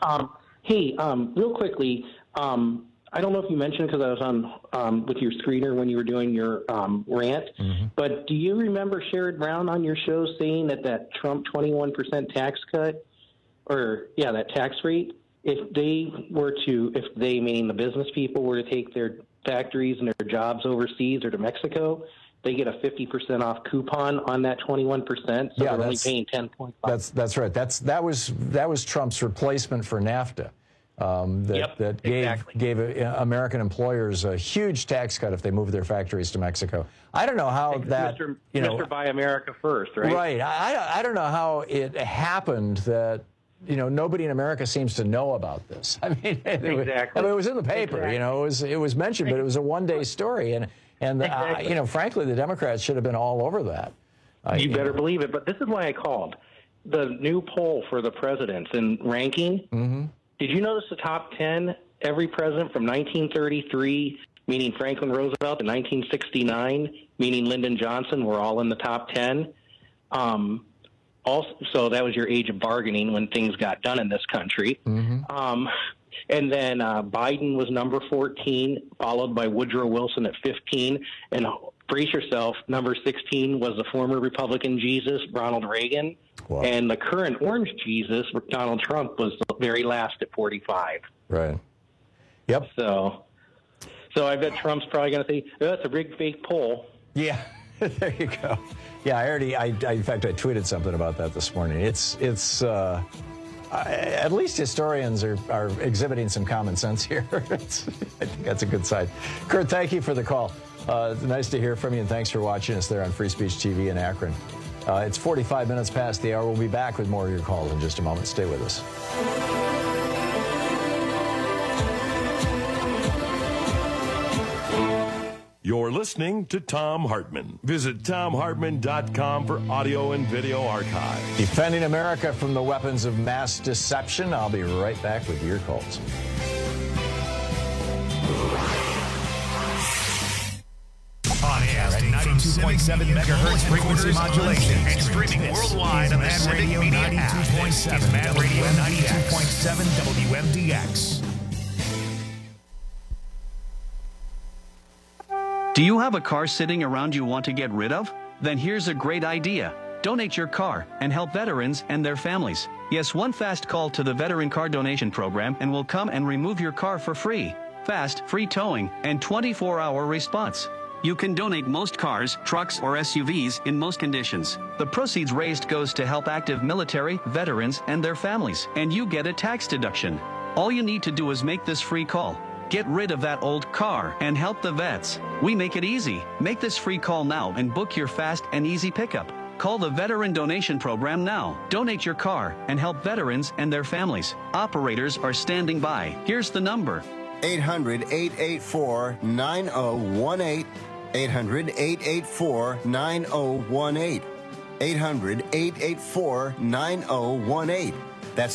Real quickly, I don't know if you mentioned because I was on with your screener when you were doing your rant, but do you remember Sherrod Brown on your show saying that Trump 21% tax cut, that tax rate, if they, meaning the business people, were to take their factories and their jobs overseas or to Mexico, they get a 50% off coupon on that 21%, so they're only paying 10.5.
That's right. That was Trump's replacement for NAFTA. that gave American employers a huge tax cut if they moved their factories to Mexico. I don't know how that,
Mr. Buy America First, right?
Right. I don't know how it happened that, nobody in America seems to know about this. I mean, it was in the paper, it was mentioned, but it was a one-day story. And frankly, the Democrats should have been all over that.
You better believe it. But this is why I called. The new poll for the presidents in ranking, did you notice the top 10, every president from 1933, meaning Franklin Roosevelt, to 1969, meaning Lyndon Johnson, were all in the top 10? Also, so that was your age of bargaining when things got done in this country. And then Biden was number 14, followed by Woodrow Wilson at 15. And brace yourself, number 16 was the former Republican Jesus, Ronald Reagan. Wow. And the current orange Jesus, Donald Trump, was the very last at 45.
Right. Yep.
So I bet Trump's probably going to say, that's a big fake poll.
Yeah, there you go. Yeah, in fact, I tweeted something about that this morning. It's at least historians are exhibiting some common sense here. I think that's a good sign. Kurt, thank you for the call. Nice to hear from you, and thanks for watching us there on Free Speech TV in Akron. It's 45 minutes past the hour. We'll be back with more of your calls in just a moment. Stay with us.
You're listening to Thom Hartmann. Visit ThomHartmann.com for audio and video archive.
Defending America from the weapons of mass deception. I'll be right back with your calls.
On air at 92.7 megahertz frequency modulation and streaming worldwide on the Civic Media app. This is Mad Radio 92.7 WMDX.
Do you have a car sitting around you want to get rid of? Then here's a great idea. Donate your car and help veterans and their families. Yes, one fast call to the Veteran Car Donation Program and we'll come and remove your car for free. Fast, free towing, and 24-hour response. You can donate most cars, trucks, or SUVs in most conditions. The proceeds raised goes to help active military, veterans, and their families, and you get a tax deduction. All you need to do is make this free call. Get rid of that old car and help the vets. We make it easy. Make this free call now and book your fast and easy pickup. Call the Veteran Donation Program now. Donate your car and help veterans and their families. Operators are standing by. Here's the number.
800-884-9018. 800-884-9018. 800-884-9018. That's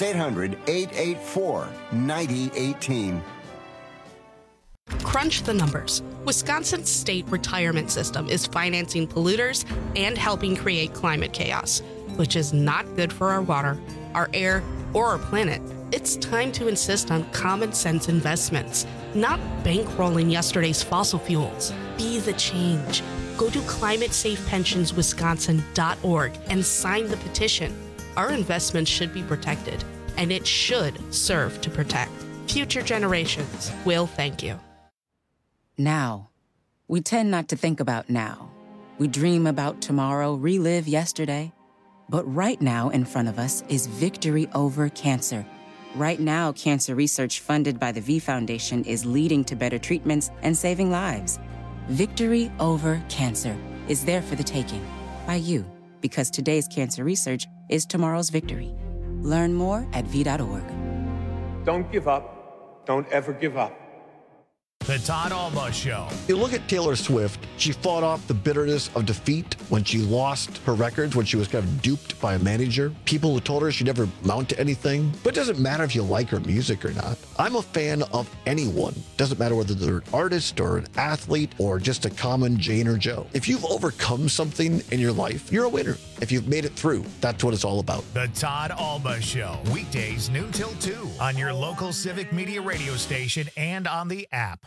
800-884-9018.
Crunch the numbers. Wisconsin's state retirement system is financing polluters and helping create climate chaos, which is not good for our water, our air, or our planet. It's time to insist on common sense investments, not bankrolling yesterday's fossil fuels. Be the change. Go to climatesafepensionswisconsin.org and sign the petition. Our investments should be protected, and it should serve to protect. Future generations will thank you.
Now. We tend not to think about now. We dream about tomorrow, relive yesterday. But right now in front of us is victory over cancer. Right now, cancer research funded by the V Foundation is leading to better treatments and saving lives. Victory over cancer is there for the taking by you, because today's cancer research is tomorrow's victory. Learn more at V.org.
Don't give up. Don't ever give up.
The Todd Alba Show.
You look at Taylor Swift, she fought off the bitterness of defeat when she lost her records, when she was kind of duped by a manager. People who told her she'd never amount to anything. But it doesn't matter if you like her music or not. I'm a fan of anyone. Doesn't matter whether they're an artist or an athlete or just a common Jane or Joe. If you've overcome something in your life, you're a winner. If you've made it through, that's what it's all about.
The Todd Alba Show. Weekdays noon till 2 on your local Civic Media radio station and on the app.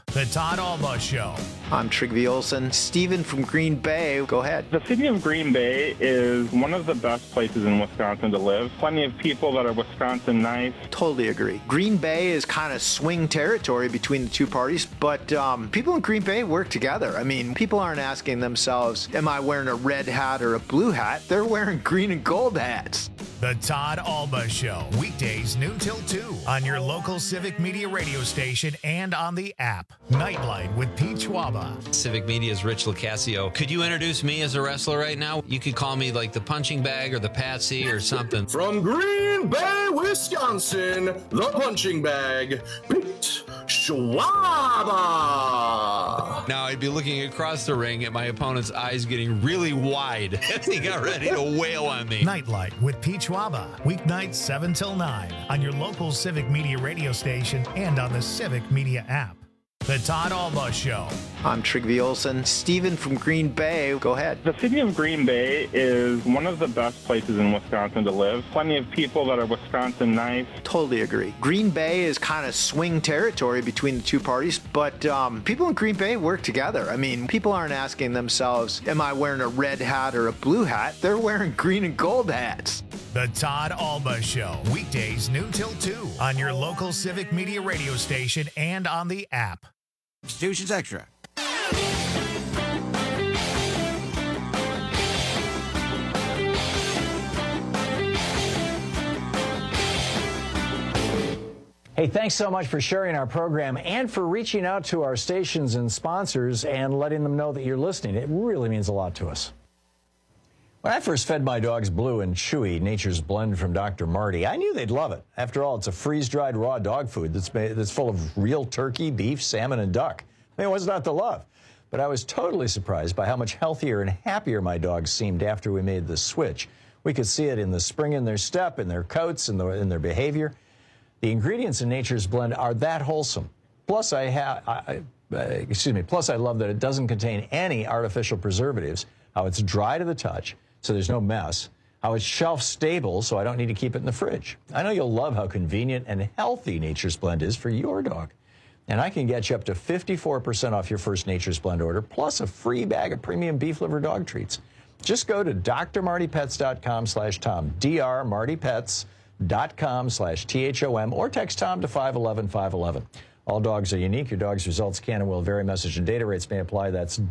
The Todd Alba Show.
I'm Trygve Olsen. Steven from Green Bay, go ahead.
The city of Green Bay is one of the best places in Wisconsin to live. Plenty of people that are Wisconsin nice.
Totally agree. Green Bay is kind of swing territory between the two parties, but people in Green Bay work together. I mean, people aren't asking themselves, am I wearing a red hat or a blue hat? They're wearing green and gold hats.
The Todd Alba Show. Weekdays noon till 2 on your local Civic Media radio station and on the app. Nightlight with Pete Schwaba.
Civic Media's Rich Locascio. Could you introduce me as a wrestler right now? You could call me like the punching bag or the Patsy or something.
From Green Bay, Wisconsin, the punching bag, Pete Schwaba.
Now I'd be looking across the ring at my opponent's eyes getting really wide as he got ready to wail on me.
Nightlight with Pete Schwaba. Weeknights 7 till 9 on your local Civic Media radio station and on the Civic Media app. The Todd Alba Show.
I'm Trygve Olsen. Steven from Green Bay, go ahead.
The city of Green Bay is one of the best places in Wisconsin to live. Plenty of people that are Wisconsin nice.
Totally agree. Green Bay is kind of swing territory between the two parties, but people in Green Bay work together. I mean, people aren't asking themselves, am I wearing a red hat or a blue hat? They're wearing green and gold hats.
The Todd Alba Show. Weekdays noon till 2 on your local Civic Media radio station and on the app.
Constitution's Extra.
Hey, thanks so much for sharing our program and for reaching out to our stations and sponsors and letting them know that you're listening. It really means a lot to us. When I first fed my dogs Blue and Chewy, Nature's Blend from Dr. Marty, I knew they'd love it. After all, it's a freeze-dried raw dog food that's full of real turkey, beef, salmon, and duck. I mean, what's not to love? But I was totally surprised by how much healthier and happier my dogs seemed after we made the switch. We could see it in the spring in their step, in their coats, in their behavior. The ingredients in Nature's Blend are that wholesome. Plus, I love that it doesn't contain any artificial preservatives, how it's dry to the touch, so there's no mess, how it's shelf stable, so I don't need to keep it in the fridge. I know you'll love how convenient and healthy Nature's Blend is for your dog. And I can get you up to 54% off your first Nature's Blend order, plus a free bag of premium beef liver dog treats. Just go to drmartypets.com/Tom, drmartypets.com/THOM, or text Tom to 511-511. All dogs are unique. Your dog's results can and will vary. Message and data rates may apply. That's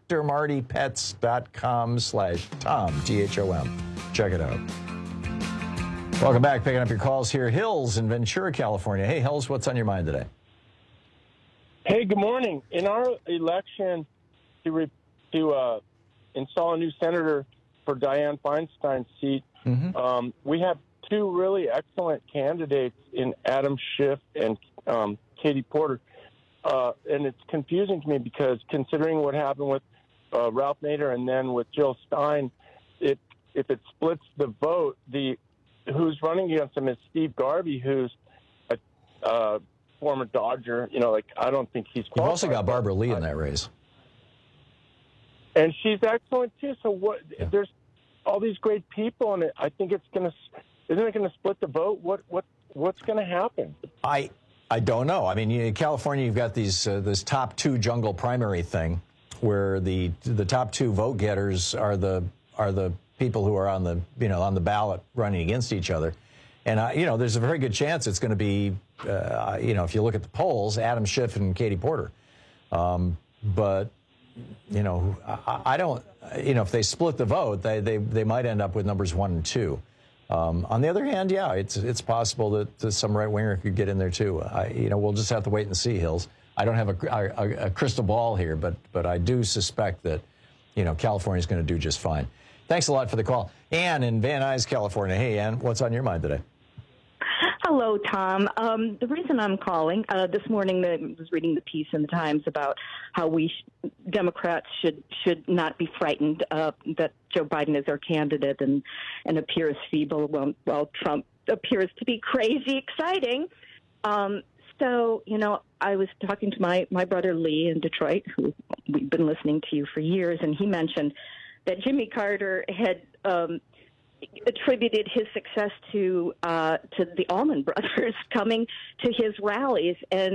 drmartypets.com/Tom, THOM. Check it out. Welcome back. Picking up your calls here. Hills in Ventura, California. Hey, Hills, what's on your mind today?
Hey, good morning. In our election to install a new senator for Dianne Feinstein's seat, we have two really excellent candidates in Adam Schiff and Katie Porter. And it's confusing to me because considering what happened with Ralph Nader and then with Jill Stein, if it splits the vote, who's running against him is Steve Garvey, who's a former Dodger. I don't think he's qualified.
You've also got Barbara Lee in that race.
And she's excellent, too. So there's all these great people, and I think isn't it going to split the vote? What's going to happen?
I don't know. I mean, in California, you've got this top two jungle primary thing, where the top two vote getters are the people who are on the ballot running against each other, and there's a very good chance it's going to be if you look at the polls, Adam Schiff and Katie Porter, but I don't. If they split the vote, they might end up with numbers 1 and 2. On the other hand, yeah, it's possible that some right winger could get in there too. We'll just have to wait and see, Hills. I don't have a crystal ball here, but I do suspect that California's going to do just fine. Thanks a lot for the call, Ann in Van Nuys, California. Hey, Ann, what's on your mind today?
Hello, Tom. The reason I'm calling, this morning I was reading the piece in the Times about how Democrats should not be frightened that Joe Biden is our candidate and appears feeble while Trump appears to be crazy exciting. So, I was talking to my brother Lee in Detroit, who we've been listening to you for years, and he mentioned that Jimmy Carter had attributed his success to the Allman Brothers coming to his rallies, and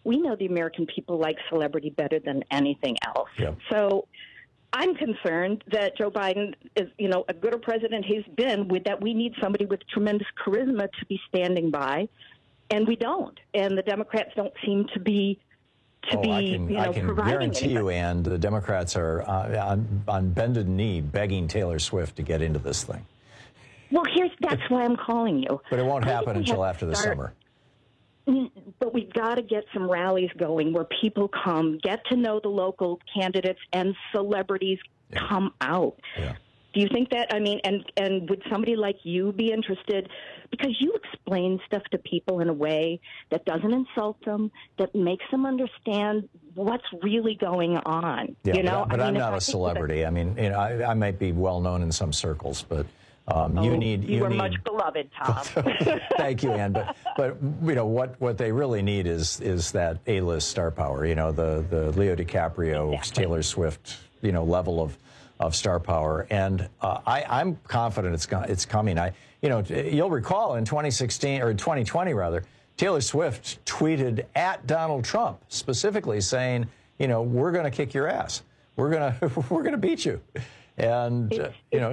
we know the American people like celebrity better than anything else.
Yep.
So I'm concerned that Joe Biden is, a good a president he's been, with that we need somebody with tremendous charisma to be standing by, and we don't. And the Democrats don't seem to be
I can guarantee you, and the Democrats are on bended knee begging Taylor Swift to get into this thing.
Well, that's why I'm calling you.
But it won't happen until after the summer.
But we've got to get some rallies going where people come, get to know the local candidates, and celebrities come out.
Yeah.
Do you think that? I mean, and would somebody like you be interested? Because you explain stuff to people in a way that doesn't insult them, that makes them understand what's really going on.
Yeah, but I'm not a celebrity. I mean, I might be well known in some circles, but
you are much beloved, Tom.
Thank you, Ann. But what they really need is that A-list star power. The Leo DiCaprio, Taylor Swift, level of star power, and I'm confident it's coming. You'll recall in 2020 rather, Taylor Swift tweeted at Donald Trump specifically saying, we're going to kick your ass, we're going to beat you, and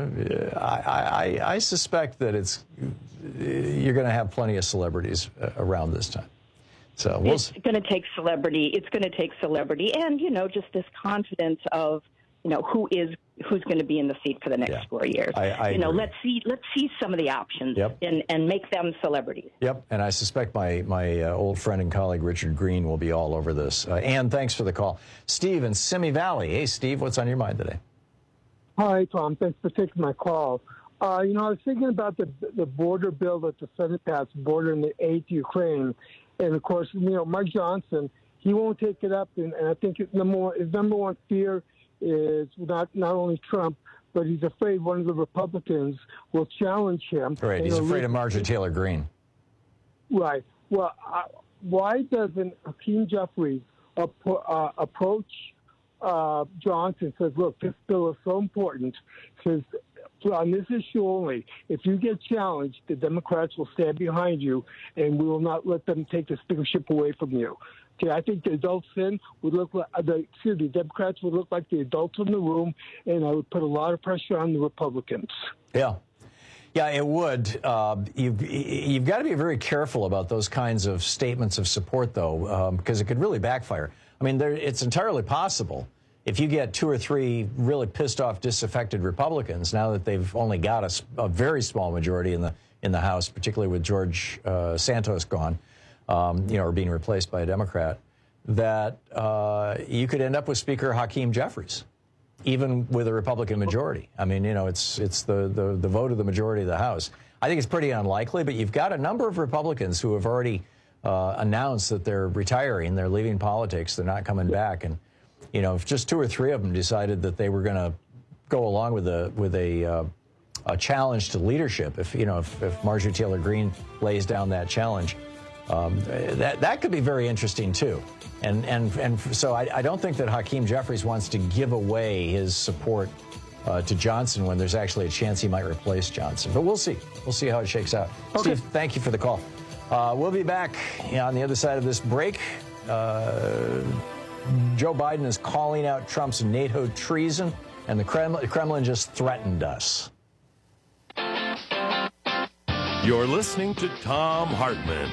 I suspect that you're going to have plenty of celebrities around this time. So
it's going to take celebrity. It's going to take celebrity, and just this confidence of who's going to be in the seat for the next 4 years.
I agree.
Let's see some of the options and make them celebrities.
Yep, and I suspect my old friend and colleague Richard Green will be all over this. Ann, thanks for the call. Steve in Simi Valley. Hey, Steve, what's on your mind today?
Hi, Tom. Thanks for taking my call. I was thinking about the border bill that the Senate passed, bordering the aid to Ukraine, and of course, Mike Johnson, he won't take it up, and I think his number one fear is not only Trump, but he's afraid one of the Republicans will challenge him.
Right, he's afraid of Marjorie Taylor Greene.
Right. Well, why doesn't Hakeem Jeffries approach Johnson? Says, look, this bill is so important. Says, on this issue only, if you get challenged, the Democrats will stand behind you, and we will not let them take the speakership away from you. Okay, I think the adults then would look like the Democrats would look like the adults in the room, and I would put a lot of pressure on the Republicans. Yeah,
it would. You've got to be very careful about those kinds of statements of support, though, because it could really backfire. I mean, it's entirely possible if you get 2 or 3 really pissed off, disaffected Republicans, now that they've only got a very small majority in the House, particularly with George Santos gone. Or being replaced by a Democrat, that you could end up with Speaker Hakeem Jeffries, even with a Republican majority. I mean, it's the vote of the majority of the House. I think it's pretty unlikely, but you've got a number of Republicans who have already announced that they're retiring, they're leaving politics, they're not coming back, and if just 2 or 3 of them decided that they were going to go along with a challenge to leadership, if Marjorie Taylor Greene lays down that challenge. That could be very interesting, too. And so I don't think that Hakeem Jeffries wants to give away his support to Johnson when there's actually a chance he might replace Johnson. But we'll see. We'll see how it shakes out. Okay. Steve, thank you for the call. We'll be back on the other side of this break. Joe Biden is calling out Trump's NATO treason, and the Kremlin just threatened us.
You're listening to Thom Hartmann.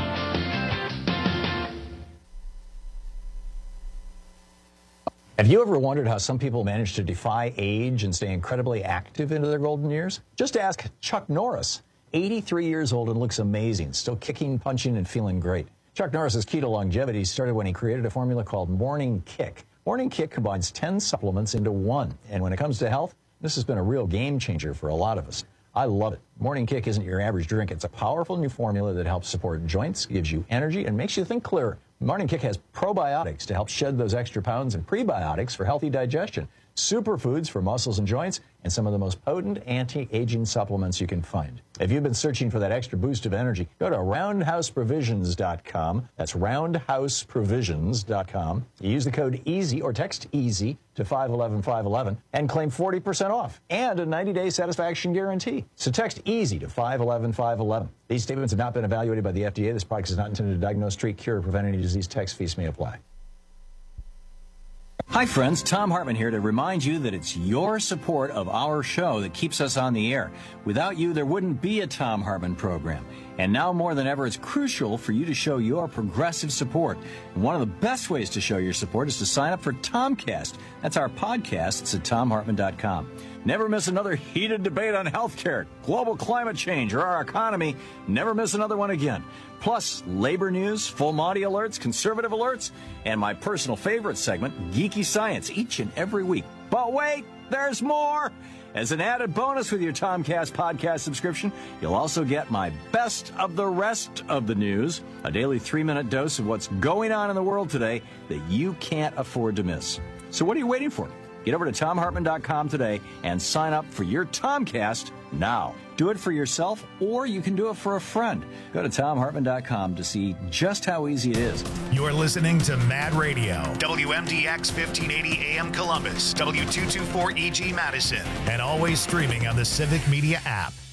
Have you ever wondered how some people manage to defy age and stay incredibly active into their golden years? Just ask Chuck Norris, 83 years old and looks amazing, still kicking, punching, and feeling great. Chuck Norris's keto longevity started when he created a formula called Morning Kick. Morning Kick combines 10 supplements into one, and when it comes to health, this has been a real game changer for a lot of us. I love it. Morning Kick isn't your average drink. It's a powerful new formula that helps support joints, gives you energy, and makes you think clearer. Morning Kick has probiotics to help shed those extra pounds and prebiotics for healthy digestion, superfoods for muscles and joints, and some of the most potent anti-aging supplements you can find. If you've been searching for that extra boost of energy, go to roundhouseprovisions.com. That's roundhouseprovisions.com. You use the code EASY or text EASY to 511-511 and claim 40% off and a 90-day satisfaction guarantee. So text EASY to 511-511. These statements have not been evaluated by the FDA. This product is not intended to diagnose, treat, cure, or prevent any disease. Text fees may apply. Hi, friends. Tom Hartman here to remind you that it's your support of our show that keeps us on the air. Without you, there wouldn't be a Tom Hartman program. And now more than ever, it's crucial for you to show your progressive support. And one of the best ways to show your support is to sign up for Tomcast. That's our podcast. It's at TomHartman.com. Never miss another heated debate on healthcare, global climate change, or our economy. Never miss another one again. Plus, labor news, full Monty alerts, conservative alerts, and my personal favorite segment, Geeky Science, each and every week. But wait, there's more! As an added bonus with your Tomcast podcast subscription, you'll also get my best of the rest of the news, a daily 3-minute dose of what's going on in the world today that you can't afford to miss. So what are you waiting for? Get over to TomHartman.com today and sign up for your Tomcast now. Do it for yourself, or you can do it for a friend. Go to TomHartman.com to see just how easy it is.
You're listening to Mad Radio, WMDX 1580 AM Columbus, W224EG Madison, and always streaming on the Civic Media app.